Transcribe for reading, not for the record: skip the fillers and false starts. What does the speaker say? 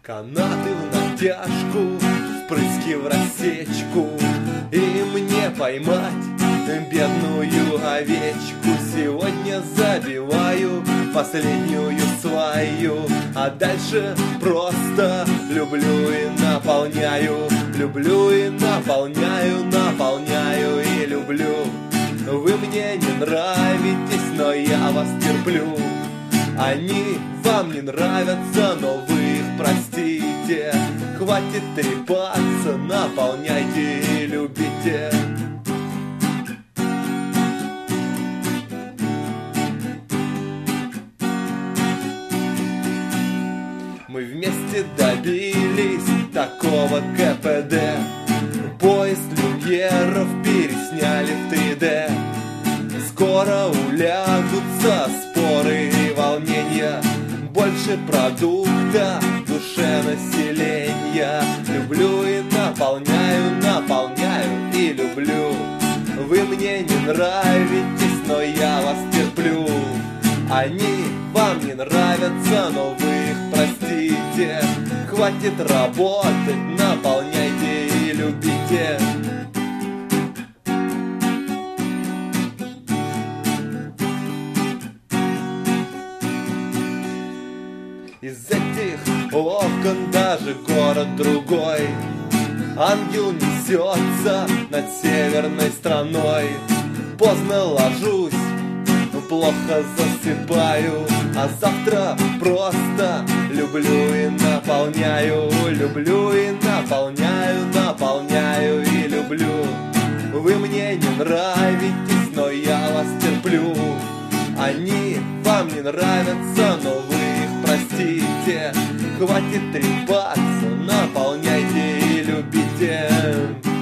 Канаты в натяжку, впрыски в рассечку, и мне поймать бедную овечку. Сегодня забиваю последнюю свою, а дальше просто люблю и наполняю. Люблю и наполняю, наполняю и люблю. Вы мне не нравитесь, но я вас терплю. Они вам не нравятся, но вы их простите. Хватит трепаться, наполняйте и любите. Мы вместе добились такого КПД. Поезд люмьеров пересняли в 3D. Скоро улягутся споры и волнения. Больше продукта в душе населения. Люблю и наполняю, наполняю и люблю. Вы мне не нравитесь, но я вас терплю. Они вам не нравятся, но вы их простите. Хватит работать, наполняйте и любите. Из этих окон даже город другой. Ангел несется над северной страной. Поздно ложусь, плохо засыпаю, а завтра просто люблю и наполняю. Люблю и наполняю, наполняю и люблю. Вы мне не нравитесь, но я вас терплю. Они вам не нравятся, но вы их простите. Хватит трепаться, наполняйте и любите.